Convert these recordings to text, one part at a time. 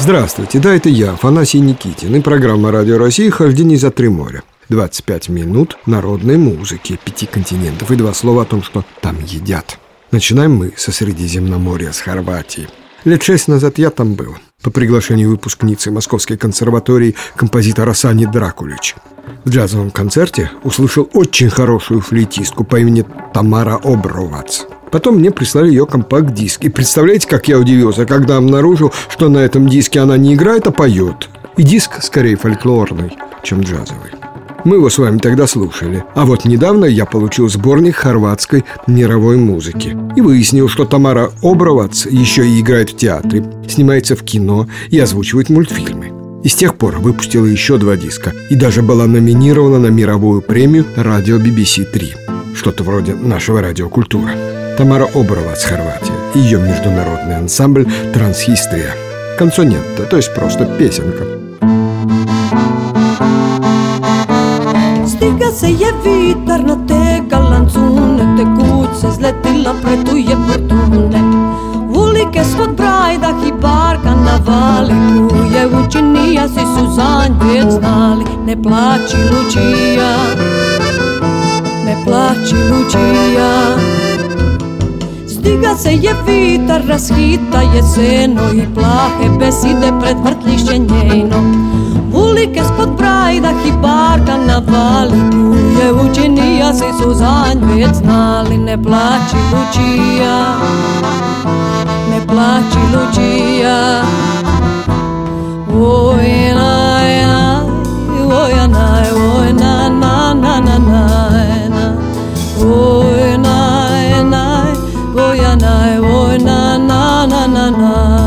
Здравствуйте, да, это я, Афанасий Никитин, и программа «Радио России» «Хождение за три моря». 25 минут народной музыки 5 континентов и 2 слова о том, что там едят. Начинаем мы со Средиземноморья, с Хорватии. Лет 6 назад я там был, по приглашению выпускницы Московской консерватории композитора Сани Дракулич. В джазовом концерте услышал очень хорошую флейтистку по имени Тамара Обровац. Потом мне прислали ее компакт-диск. И представляете, как я удивился, когда обнаружил, что на этом диске она не играет, а поет. И диск скорее фольклорный, чем джазовый. Мы его с вами тогда слушали. А вот недавно я получил сборник хорватской мировой музыки. И выяснил, что Тамара Обровац еще и играет в театре, снимается в кино и озвучивает мультфильмы. И с тех пор выпустила еще 2 диска. И даже была номинирована на мировую премию радио BBC 3. Что-то вроде нашего радио «Культура». Тамара Обровац, Хорватия. Ее международный ансамбль «Трансхистрия». Канцонетта, то есть просто песенка. Stiga se je vitar na te galanzune, te kuće zletila pretuje portune. Ulike svod brajdah i barka na valiku, je učinija si Suzanj već znali. Ne plaći Lučija, ne plaći Lučija. Stiga se je vitar, rashita jeseno i plahe beside pred vrtlišće njeno. Ulike spod brajdah i barka na valiku, je učinija si Suzanj već znali. Ne plaći Lučija, ne plaći Lučija. Oj naj, oj naj, oj na na na na na. Oj naj, naj, oj naj, oj na na na na na.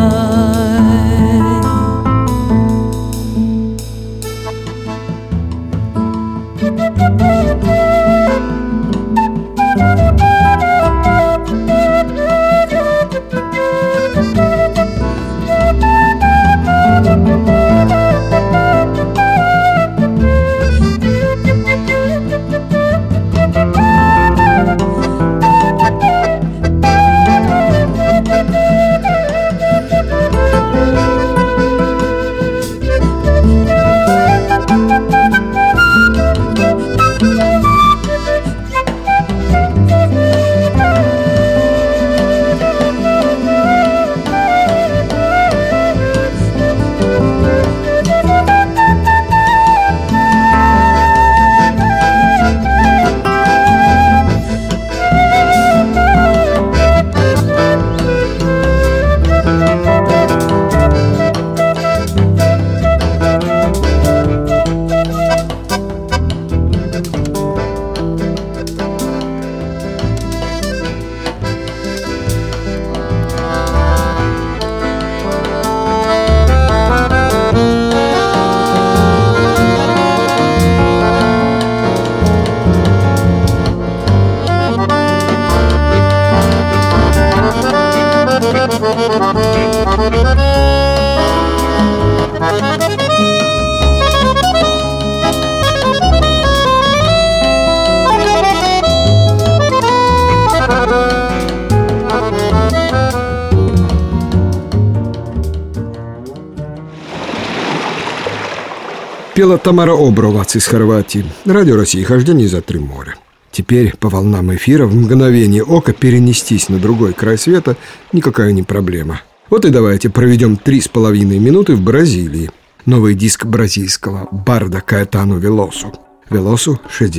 Пела Тамара Обровац из Хорватии. Радио России, «Хождение за три моря». Теперь по волнам эфира в мгновение ока перенестись на другой край света никакая не проблема. Вот и давайте проведем 3,5 минуты в Бразилии. Новый диск бразильского барда Каэтану Велосу. Велосу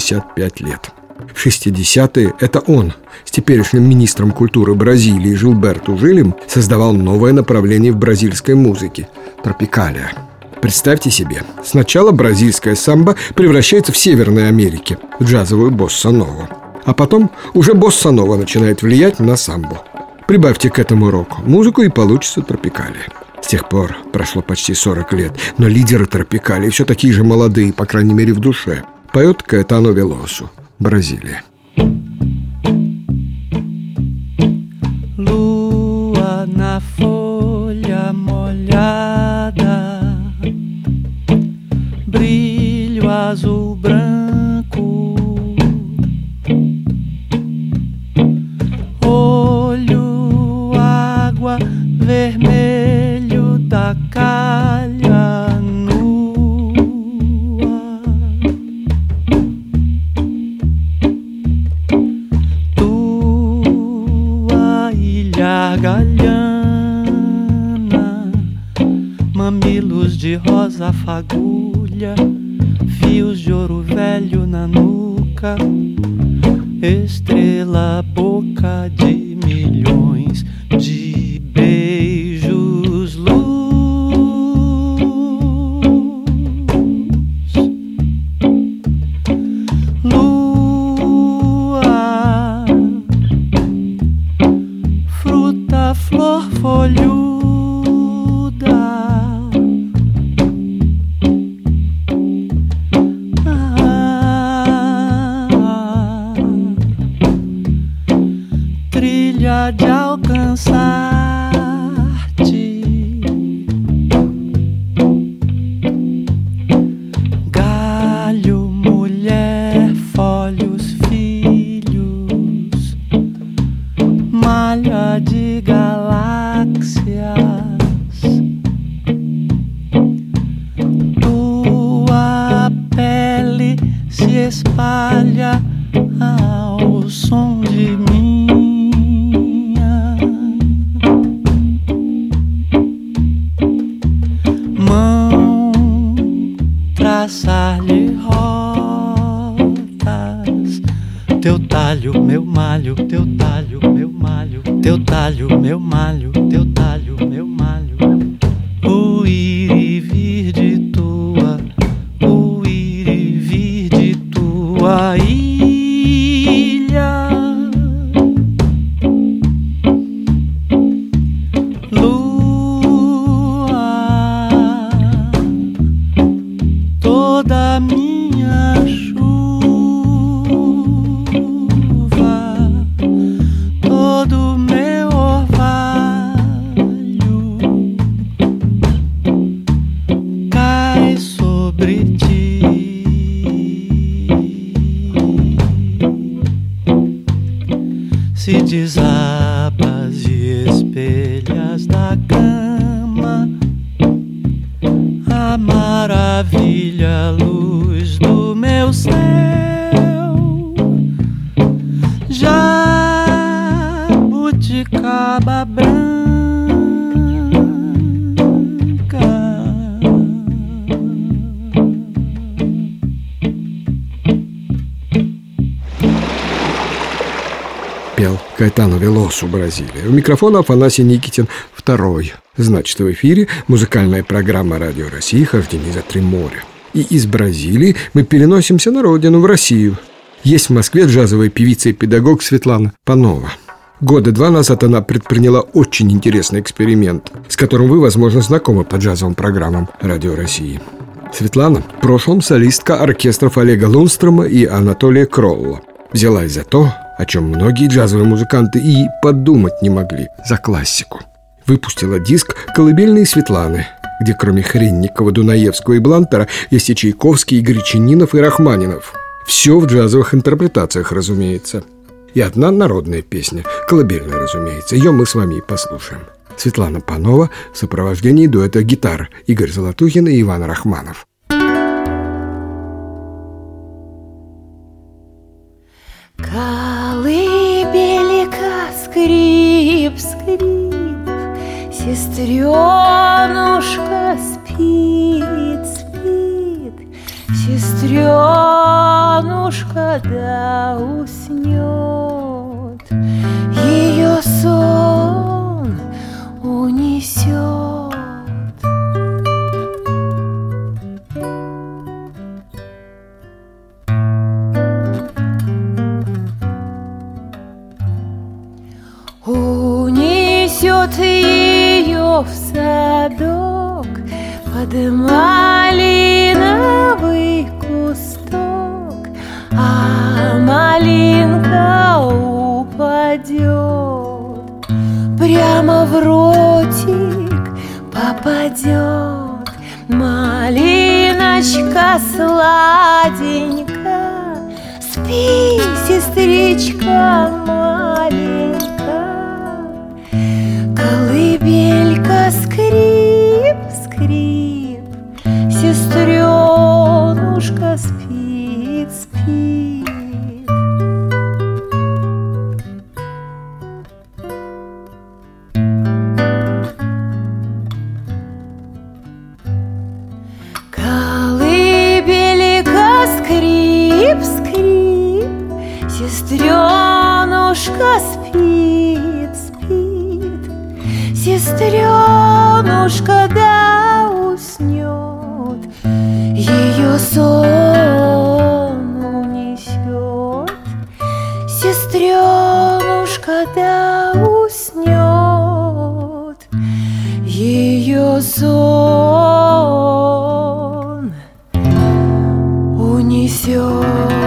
65 лет. В 60-е это он с теперешним министром культуры Бразилии Жилберту Жилем создавал новое направление в бразильской музыке – тропикалия. Представьте себе, сначала бразильская самба превращается в Северной Америке в джазовую босса-нову, а потом уже босса-нова начинает влиять на самбу. Прибавьте к этому рок-музыку, и получится тропикалия. С тех пор прошло почти 40 лет, но лидеры тропикалии все такие же молодые, по крайней мере в душе. Поет Каэтану Велосу, Бразилия. Lua na folha molhada, brilho azul branco, olho, água, vermelho da brasa fagulha, fios de ouro velho na nuca, estrela, boca de milhões de beijos, lua, fruta, flor, folhuda, trilha de alcançar-te, galho, mulher, folhos, filhos, malha de galáxias, tua pele se espalha ao som de minha mão, traçar-lhe rotas, teu talho, meu malho, teu talho, meu malho, teu talho, meu malho, teu talho, meu malho, o ir e vir de tua, o ir e vir de tua ilha, lua, toda minha chuva, todo meu orvalho cai sobre ti, se desabas e espelhas da cama a maravilha, luz do meu céu, jabuticaba branca, Пел Каэтано Велосу, Бразилия. У микрофона Афанасий Никитин, второй. Значит, в эфире музыкальная программа «Радио России. Хождение за три моря». И из Бразилии мы переносимся на родину, в Россию. Есть в Москве джазовая певица и педагог Светлана Панова. Года 2 назад она предприняла очень интересный эксперимент, с которым вы, возможно, знакомы по джазовым программам «Радио России». Светлана в прошлом солистка оркестров Олега Лунстрома и Анатолия Кролла. Взялась за то, о чем многие джазовые музыканты и подумать не могли, за классику. Выпустила диск «Колыбельные Светланы», где кроме Хренникова, Дунаевского и Блантера есть и Чайковский, и Гречанинов, и Рахманинов. Все в джазовых интерпретациях, разумеется. И одна народная песня, колыбельная, разумеется. Ее мы с вами и послушаем. Светлана Панова в сопровождении дуэта гитар Игорь Золотухин и Иван Рахманов. Колыбелька, скрип, скрип, сестренушка спит, спит, сестренушка да уснет, ее сон унесет. Унесет ее в садок под малиновый кусток, а малинка упадет, прямо в ротик попадет. Малиночка сладенька, спи, сестричка маленькая. Колыбелька, скрип, скрип, сестренушка спит, спит. Сестренушка спит, спит, сестренушка да уснет, ее сон унесет. Сестренушка да уснет, ее сон унесет.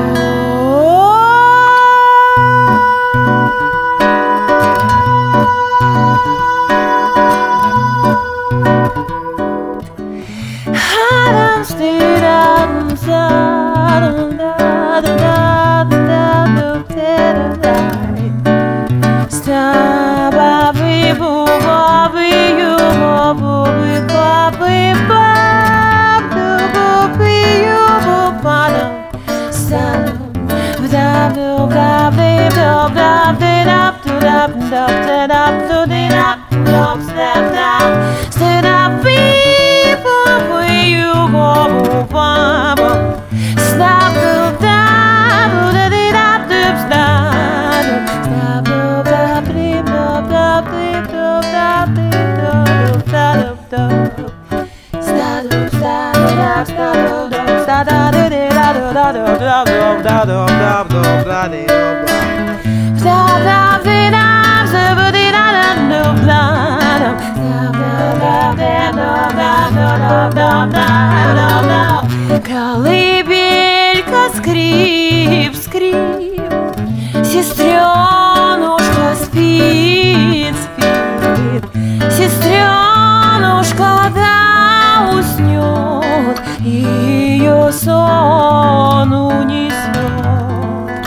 Колыбелька, скрип, скрип, сестренушка спит, спит, сестренушка да уснет, ее сон унесет.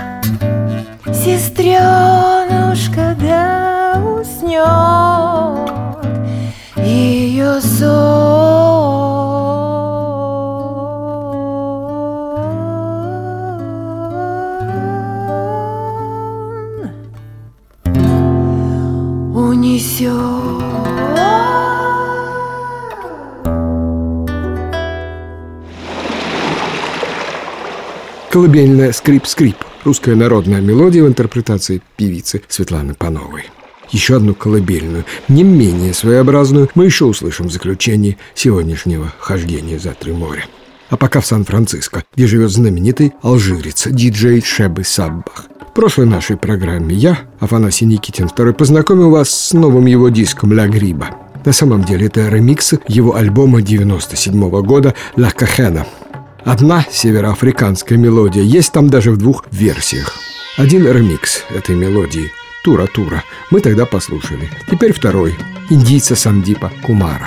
Сестренушка да уснет, ее Колыбельная «Скрип-скрип» — русская народная мелодия в интерпретации певицы Светланы Пановой. Еще одну колыбельную, не менее своеобразную, мы еще услышим в заключении сегодняшнего хождения за три моря. А пока в Сан-Франциско, где живет знаменитый алжирец диджей Шебы Саббах. В прошлой нашей программе я, Афанасий Никитин II, познакомил вас с новым его диском «Ля Гриба». На самом деле это ремикс его альбома 1997 года «Ла Кахена». Одна североафриканская мелодия есть там даже в двух версиях. Один ремикс этой мелодии «Тура-тура» мы тогда послушали. Теперь второй – индийца Сандипа Кумара.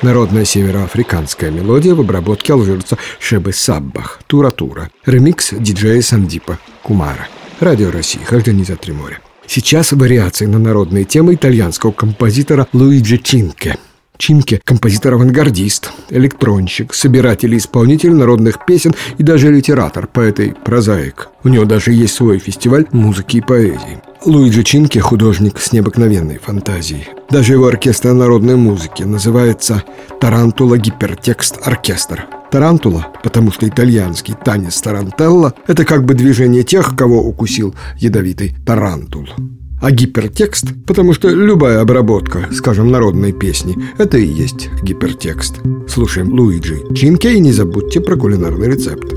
Народная североафриканская мелодия в обработке алжирца Шебе Саббах «Тура-тура». Ремикс диджея Сандипа Кумара. Радио России. Хождение за три моря. Сейчас вариации на народные темы итальянского композитора Луиджи Чинке. Чинке – композитор-авангардист, электронщик, собиратель и исполнитель народных песен и даже литератор, поэт и прозаик. У него даже есть свой фестиваль музыки и поэзии. Луиджи Чинке – художник с необыкновенной фантазией. Даже его оркестр народной музыки называется «Тарантула Гипертекст Оркестр». Тарантула, потому что итальянский танец тарантелла – это как бы движение тех, кого укусил ядовитый тарантул. А гипертекст, потому что любая обработка, скажем, народной песни, это и есть гипертекст. Слушаем Луиджи Чинке и не забудьте про кулинарный рецепт.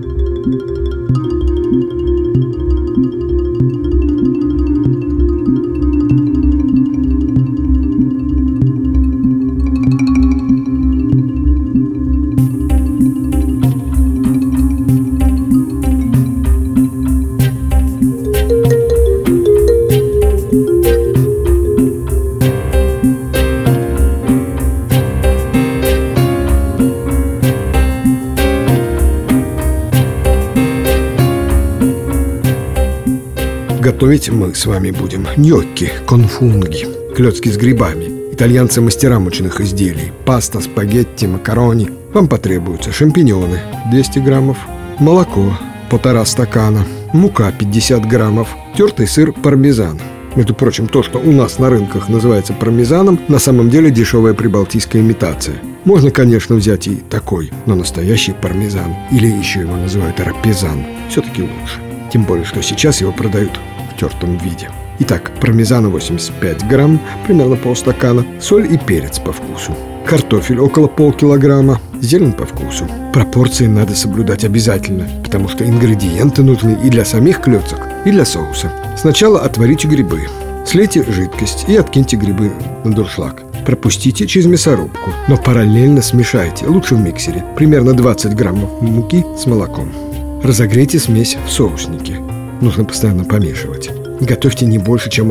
Готовить мы с вами будем ньокки, конфунги, клёцки с грибами. Итальянцы мастера мучных изделий. Паста, спагетти, макарони. Вам потребуются шампиньоны 200 граммов, молоко 1,5 стакана, мука 50 граммов, тертый сыр пармезан. Между прочим, то, что у нас на рынках называется пармезаном, на самом деле дешевая прибалтийская имитация. Можно, конечно, взять и такой, но настоящий пармезан, или еще его называют рапезан, все-таки лучше. Тем более, что сейчас его продают в тертом виде. Итак, пармезана 85 грамм, примерно полстакана, соль и перец по вкусу. Картофель около полкилограмма, зелень по вкусу. Пропорции надо соблюдать обязательно, потому что ингредиенты нужны и для самих клёцок, и для соуса. Сначала отварите грибы, слейте жидкость и откиньте грибы на дуршлаг. Пропустите через мясорубку, но параллельно смешайте, лучше в миксере, примерно 20 граммов муки с молоком. Разогрейте смесь в соуснике. Нужно постоянно помешивать. Готовьте не больше, чем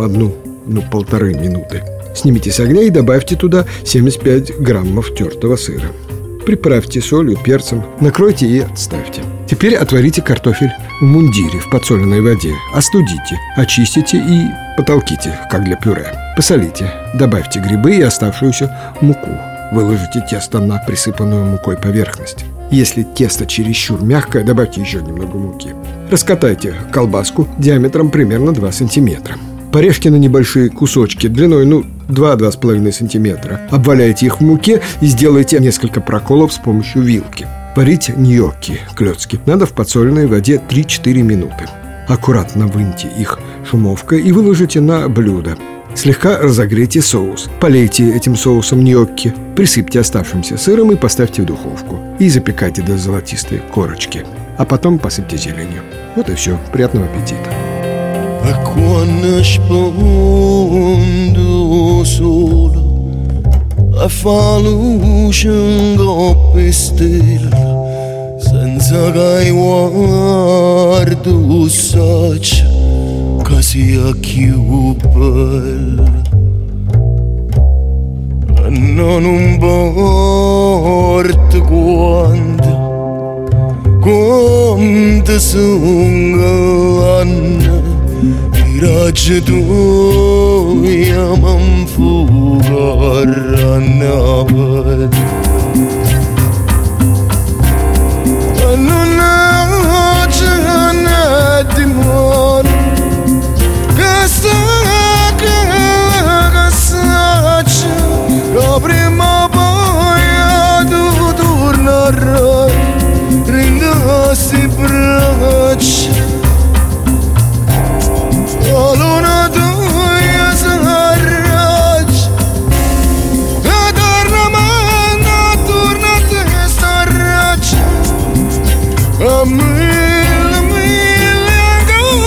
1-1,5 минуты. Снимите с огня и добавьте туда 75 граммов тертого сыра. Приправьте солью, перцем, накройте и отставьте. Теперь отварите картофель в мундире в подсоленной воде. Остудите, очистите и потолките, как для пюре. Посолите, добавьте грибы и оставшуюся муку. Выложите тесто на присыпанную мукой поверхность. Если тесто чересчур мягкое, добавьте еще немного муки. Раскатайте колбаску диаметром примерно 2 сантиметра. Порежьте на небольшие кусочки длиной 2-2,5 сантиметра. Обваляйте их в муке и сделайте несколько проколов с помощью вилки. Варить ньокки, клёцки, надо в подсоленной воде 3-4 минуты. Аккуратно выньте их шумовкой и выложите на блюдо. Слегка разогрейте соус. Полейте этим соусом ньокки, присыпьте оставшимся сыром и поставьте в духовку. И запекайте до золотистой корочки. А потом посыпьте зеленью. Вот и все. Приятного аппетита. Che sia più bella, non importa quanto sono anni, i raggi tuoi mi fugaranno. Non c'è di modo. La prima paia tu tornerai, ringassi braccia. La luna tua s'arraccia, eternamente torna a te s'arraccia. A mille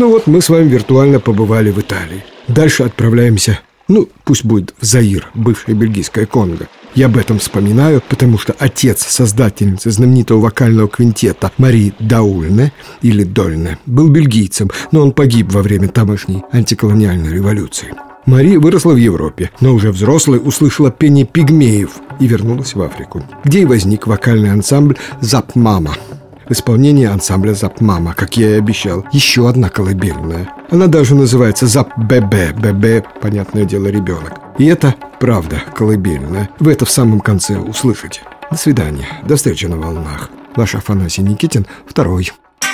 Ну вот мы с вами виртуально побывали в Италии. Дальше отправляемся, пусть будет в Заир, бывшая бельгийская Конго. Я об этом вспоминаю, потому что отец создательницы знаменитого вокального квинтета Мари Даульне, или Дольне, был бельгийцем, но он погиб во время тамошней антиколониальной революции. Мари выросла в Европе, но уже взрослой услышала пение пигмеев и вернулась в Африку, где и возник вокальный ансамбль «Зап Мама». В исполнении ансамбля «Зап Мама», как я и обещал, еще одна колыбельная. Она даже называется «Зап Бебе». Бебе, понятное дело, ребенок. И это правда колыбельная. Вы это в самом конце услышите. До свидания. До встречи на волнах. Ваш Афанасий Никитин, 2.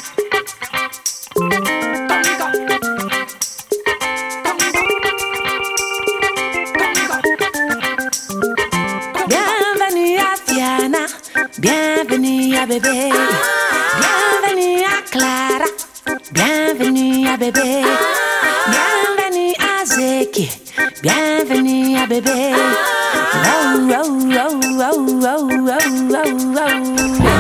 Bienvenue à bébé, bienvenue à Clara, bienvenue à bébé, bienvenue à Zeki, bienvenue à bébé. Wow, wow, wow, wow, wow, wow, wow, wow.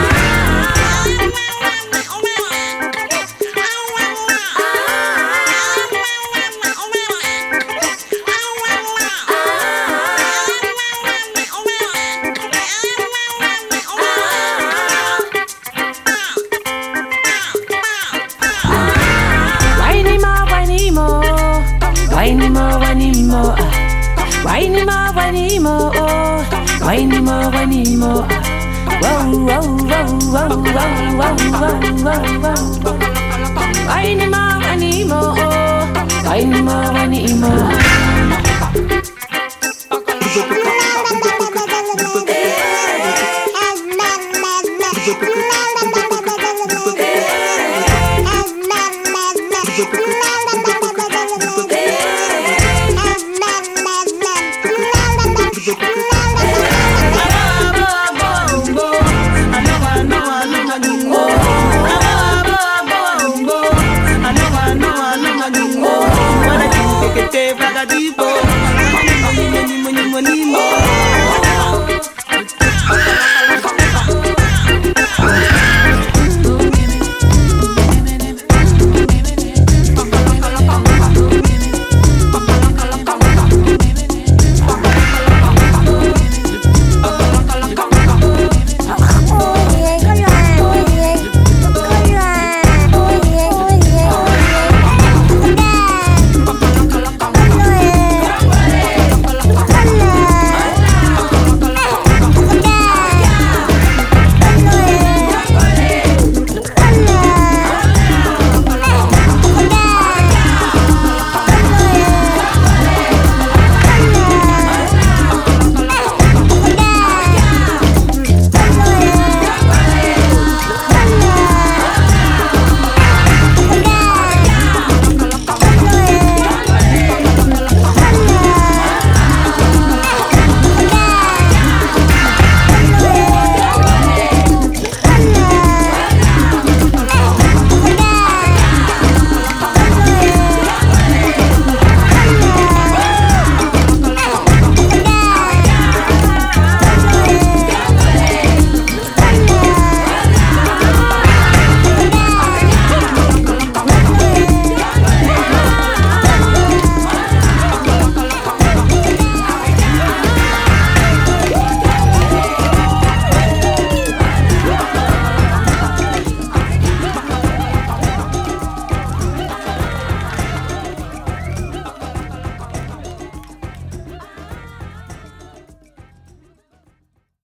Whiney-mo, wow, wow, wow, wow, wow, wow, wow, wow. Whiney-mo.